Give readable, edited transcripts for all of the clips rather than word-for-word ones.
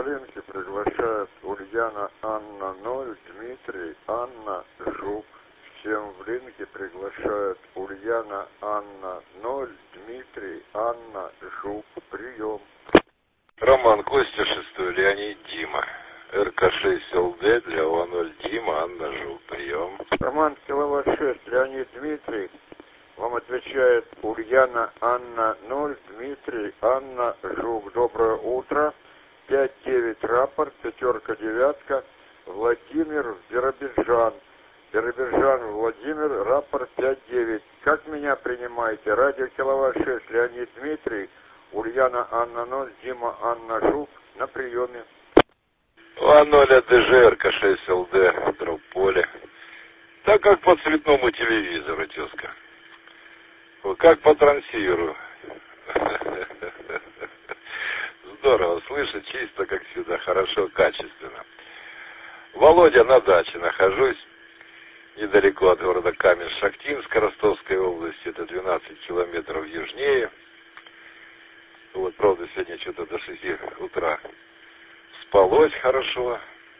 Семвринки приглашает Ульяна Анна 0, Дмитрий, Анна, Жук. Семвринки приглашает Ульяна Анна 0, Дмитрий, Анна, Жук. Прием. Роман, Костя 6, Леонид, Дима. РК-6 ЛД для ОА-0 Дима, Анна, Жук. Прием. Роман, киловатт 6, Леонид, Дмитрий. Вам отвечает Ульяна Анна 0, Дмитрий, Анна, Жук. Доброе утро. 5-9 рапорт, 5-9, Владимир, Биробиджан. Биробиджан, Владимир, рапорт 5-9. Как меня принимаете? Радио киловатт 6, Леонид, Дмитрий, Ульяна Анна 0, Дима, Анна, Жук. На приеме. ОА-0 АДЖ, РК-6 ЛД, дробь поле. Так как по цветному телевизору, тезка. Как по трансиверу. Здорово, слышать чисто, как всегда, хорошо, качественно. Володя, на даче нахожусь, недалеко от города Каменск-Шахтинска, Ростовской области, это 12 километров южнее. Вот, правда, сегодня что-то до 6 утра спалось хорошо.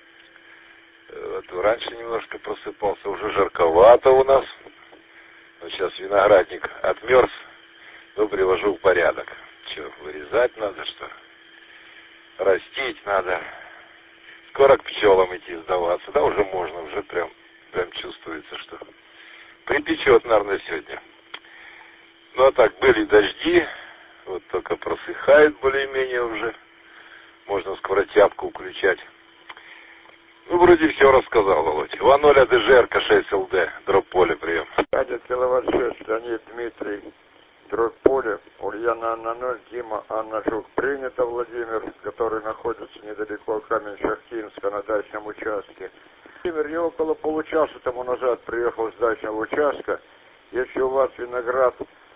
Вот, раньше немножко просыпался, уже жарковато у нас. Вот сейчас виноградник отмерз, но привожу в порядок. Что, вырезать надо, что? Растить надо. Скоро к пчелам идти сдаваться. Да, уже можно, уже прям чувствуется, что припечет, наверное, сегодня. Ну, а так, были дожди, вот только просыхает более-менее уже. Можно скоро тяпку включать. Ну, вроде все рассказал, Володь. ОА-0 АДЖ, РК-6 ЛД, дробь поле, прием. Радио киловатт 6, Леонид, Дмитрий, дробь поле, Ульяна Анна 0, Дима, Анна, Жук. Принято, Владимир, который находится недалеко от Каменск-Шахтинска на дачном участке. Владимир, я около получаса тому назад приехал с дачного участка. Если у вас виноград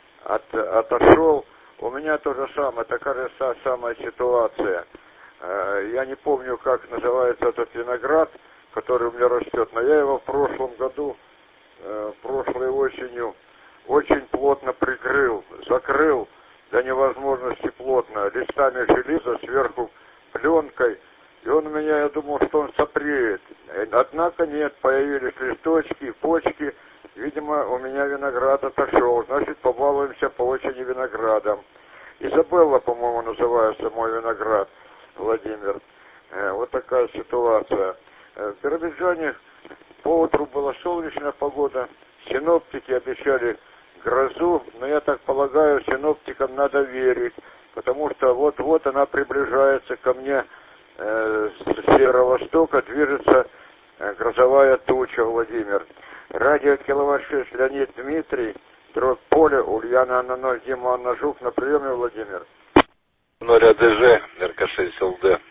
отошел, у меня то же самое, такая же самая ситуация. Я не помню, как называется этот виноград, который у меня растет, но я его в прошлом году, прошлой осенью, очень плотно прикрыл, закрыл до невозможности плотно, листами железа, сверху пленкой, и он у меня, я думал, что он сопреет. Однако нет, появились листочки, почки, видимо, у меня виноград отошел, значит, побалуемся по осени виноградом. Изабелла, по-моему, называется мой виноград, Владимир. Вот такая ситуация. В Биробиджане поутру была солнечная погода, синоптики обещали грозу, но я так полагаю, синоптикам надо верить, потому что вот-вот она приближается ко мне с северо-востока, движется грозовая туча, Владимир. Радио киловатт 6, Леонид, Дмитрий, дробь поле, Ульяна Анна 0, Дима, Анна, Жук. На приеме, Владимир. 0 АДЖ, РК-6 ЛД.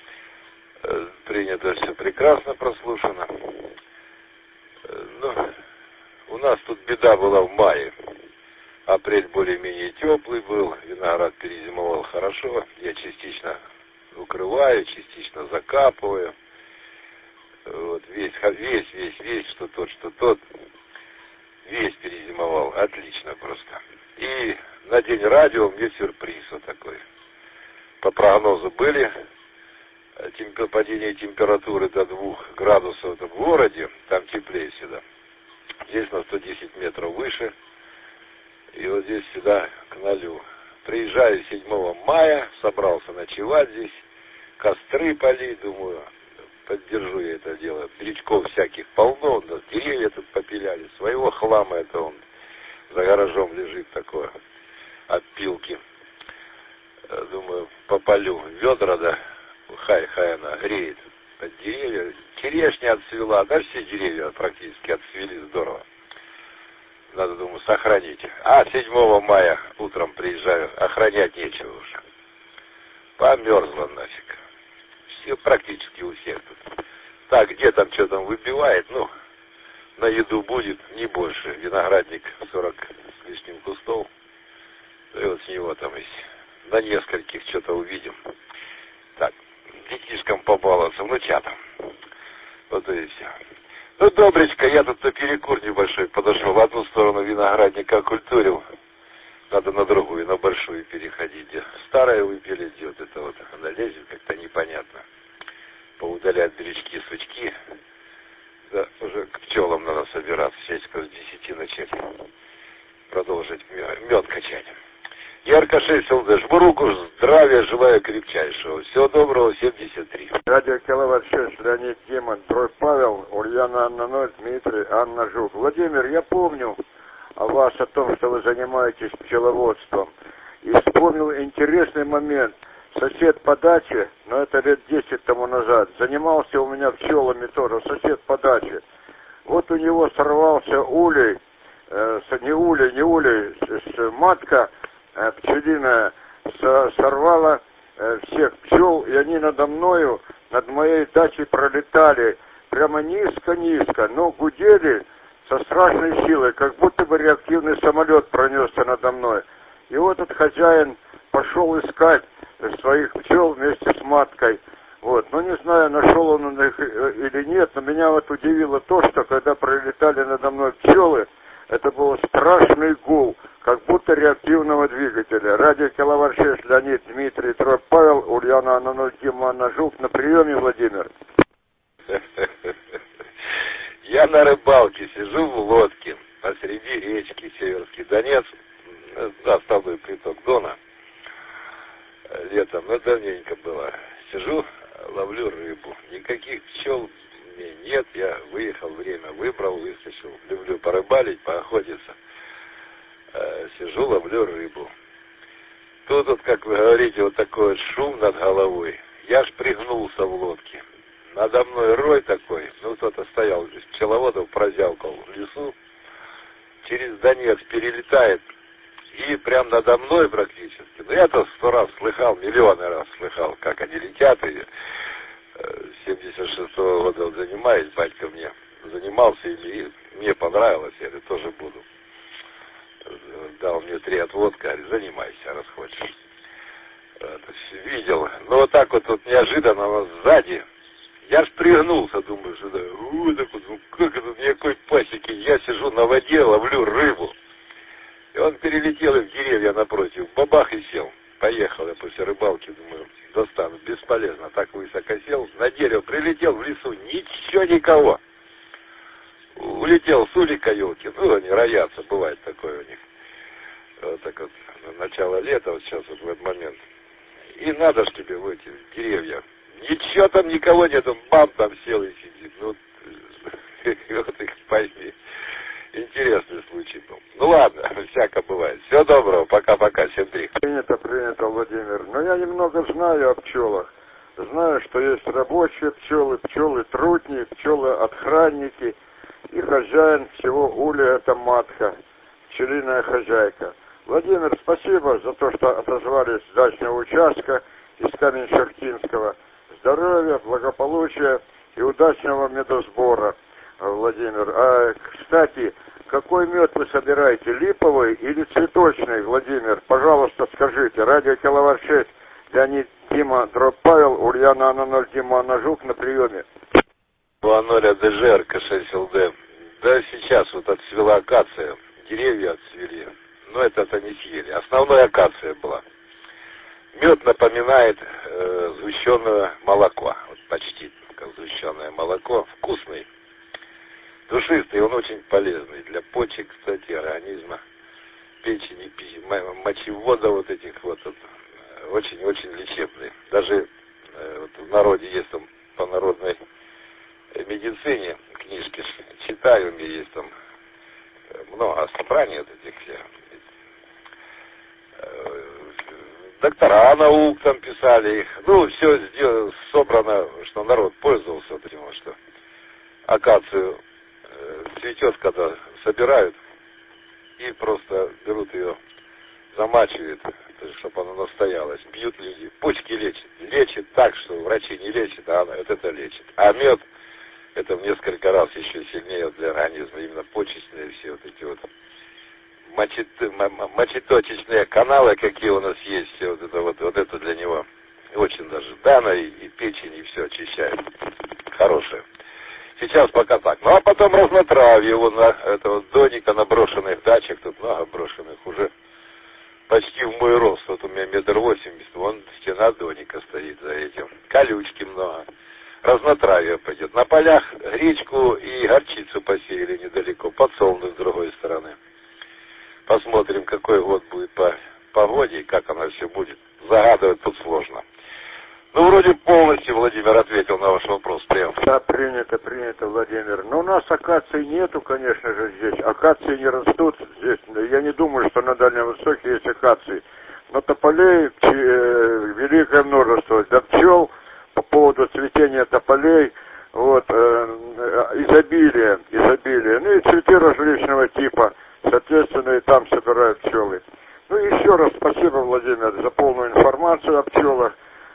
Принято, все прекрасно прослушано. Ну, у нас тут беда была в мае. Апрель более-менее теплый был, виноград перезимовал хорошо. Я частично укрываю, частично закапываю. Вот весь, что тот, весь перезимовал. Отлично просто. И на день радио мне сюрприз вот такой. По прогнозу были падение температуры до 2 градусов в городе, там теплее всегда. Здесь на 110 метров выше, и вот здесь всегда к 0. Приезжаю 7 мая, собрался ночевать здесь, костры полить, думаю, поддержу я это дело. Беречков всяких полно, да, деревья тут попиляли, своего хлама это он за гаражом лежит такое, опилки. Думаю, попалю ведра, да, хай она греет под деревья. Черешня отцвела, да, все деревья практически отцвели здорово. Надо, думаю, сохранить. А 7 мая утром приезжаю, охранять нечего уже. Померзла нафиг. Все практически у всех тут. Так, где там, что там выбивает, ну, на еду будет, не больше. Виноградник 40 с лишним кустов. И вот с него там есть. На нескольких что-то увидим. Так, детишкам побаловаться, внучатам. Вот и все. Ну, добречко, я тут на перекур небольшой подошел. В одну сторону виноградника окультурил. Надо на другую, на большую переходить. Где старая выпилить, где вот это вот она лезет, как-то непонятно. Поудалять дрючки, сучки. Да, уже к пчелам надо собираться, часиков с 10 начать. Продолжить мед качать. Я РК-6 ЛД. Жму руку, здравия желаю крепчайшего. Всего доброго, 73. Радио Киловатт 6, Леонид, Дима, Дрой Павел, Ульяна Анна 0, Дмитрий, Анна Жук. Владимир, я помню о вас, о том, что вы занимаетесь пчеловодством. И вспомнил интересный момент. Сосед по даче, но это лет 10 тому назад, занимался у меня пчелами тоже, сосед по даче. Вот у него сорвался улей, не улей, матка пчелиная сорвала всех пчел, и они надо мною, над моей дачей пролетали прямо низко-низко, но гудели со страшной силой, как будто бы реактивный самолет пронесся надо мной. И вот этот хозяин пошел искать своих пчел вместе с маткой. Вот. Но не знаю, нашел он их или нет, но меня вот удивило то, что когда пролетали надо мной пчелы, это был страшный гул, как будто реактивного двигателя. Радио Киловатт 6, Леонид, Дмитрий, Троп, Павел, Ульяна Анна 0, Дима, Анна Жук. На приеме, Владимир. Я на рыбалке сижу в лодке посреди речки Северский Донец, основной приток Дона. Летом, но давненько было. Сижу, ловлю рыбу. Никаких пчел мне нет. Я выехал, время выбрал, выскочил. Люблю порыбалить, поохотиться. Сижу, ловлю рыбу. Тут вот, как вы говорите, вот такой вот шум над головой. Я ж пригнулся в лодке. Надо мной рой такой. Ну, кто-то стоял здесь, пчеловодов прозявкал в лесу. Через Донец перелетает. И прям надо мной практически. Ну, я-то 100 раз слыхал, миллионы раз слыхал, как они летят. И с 76-го года вот занимаюсь, батька мне занимался, и мне понравилось, я говорю, тоже буду. Дал мне 3 отводка, говорит, занимайся, раз хочешь. Видел. Но вот так вот неожиданно сзади. Я ж пригнулся, думаю, что да, так вот, ну, как это, никакой пасеки. Я сижу на воде, ловлю рыбу. И он перелетел в деревья напротив, бабах и сел. Поехал я после рыбалки, думаю, достану. Бесполезно, так высоко сел. На дерево прилетел в лесу, ничего, никого. Улетел с улика, елки. Ну, они роятся, бывает такое у них. Вот так вот, начало лета, вот сейчас вот в этот момент. И надо ж тебе в эти деревья. Ничего там, никого нет, он бам, там сел и сидит. Ну, вот их пойми. Интересный случай был. Ну ладно, всяко бывает. Всего доброго, пока-пока, 7-3. Принято, Владимир. Но я немного знаю о пчелах. Знаю, что есть рабочие пчелы, пчелы-трутни, пчелы-отхранники. И хозяин всего улья — это матка, пчелиная хозяйка. Владимир, спасибо за то, что отозвались с дачного участка из Камень-Шахтинского. Здоровья, благополучия и удачного медосбора, Владимир. Кстати, какой мед вы собираете, липовый или цветочный, Владимир? Пожалуйста, скажите. Радио Киловатт 6, Леонид, Дима, Дроб, Павел, Ульяна Анна 0, Дима, Анна Жук. На приеме. 2-0 АДЖ, РК-6 ЛД. Да сейчас вот отцвела акация, деревья отцвели. Но это не съели. Основная акация была. Мед напоминает сгущенное молоко. Вот почти как сгущенное молоко. Вкусный. Душистый, он очень полезный для почек, кстати, организма, печени, мочевода вот этих вот. Очень-очень лечебный. Даже вот в народе есть там по народной медицине книжки читаю, у меня есть там много собраний вот этих всех. Доктора наук там писали их. Ну, все собрано, что народ пользовался вот этим, что акацию цветет, когда собирают, и просто берут ее, замачивают, чтобы она настоялась. Пьют люди. Почки лечит. Лечит так, что врачи не лечат, а она вот это лечит. А мед, это в несколько раз еще сильнее для организма. Именно почечные все вот эти вот мочеточечные каналы, какие у нас есть, все вот это для него очень даже дано, и печень, и все очищает. Хорошее. Сейчас пока так. Ну, а потом разнотравье, вон на этого доника на брошенных дачах, тут много брошенных уже. надоника стоит за этим. Колючки много. Разнотравие пойдет. На полях гречку и горчицу посеяли недалеко. Подсолнух с другой стороны. Посмотрим, какой год будет по погоде и как оно все будет. Загадывать тут сложно. Ну, вроде полностью Владимир ответил на ваш вопрос прям. Да, принято, Владимир. Но у нас акаций нету, конечно же, здесь. Акации не растут здесь. Я не думаю, что на Дальнем Востоке есть акации. Но тополей великое множество. Для пчел по поводу цветения тополей, вот, изобилие. Ну и цветы различного типа. Соответственно, и там собирают пчелы. Ну и еще раз спасибо, Владимир, за полную информацию о пчелах.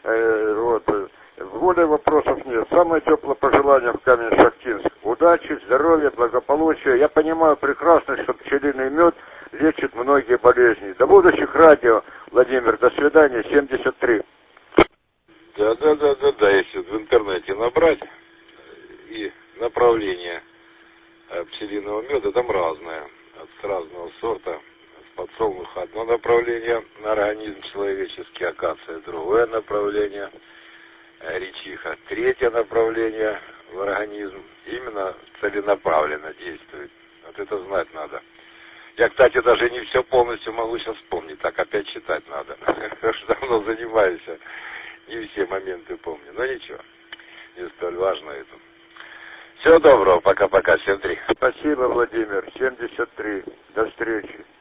Более вопросов нет. Самое теплое пожелание в Камень-Шахтинск. Удачи, здоровья, благополучия. Я понимаю прекрасно, что пчелиный мед лечит многие болезни. До будущих радио, Владимир. До свидания. 73. Да. Если в интернете набрать и направление пчелиного меда, там разное. От разного сорта. Подсолнуха одно направление на организм человеческий, акация другое направление, речиха третье направление в организм, именно целенаправленно действует. Вот это знать надо. Я, кстати, даже не все полностью могу сейчас вспомнить, так опять читать надо. Давно занимаюсь, не все моменты помню, но ничего, не столь важно это. Всего доброго, пока-пока, 73. Спасибо, Владимир, 73. До встречи.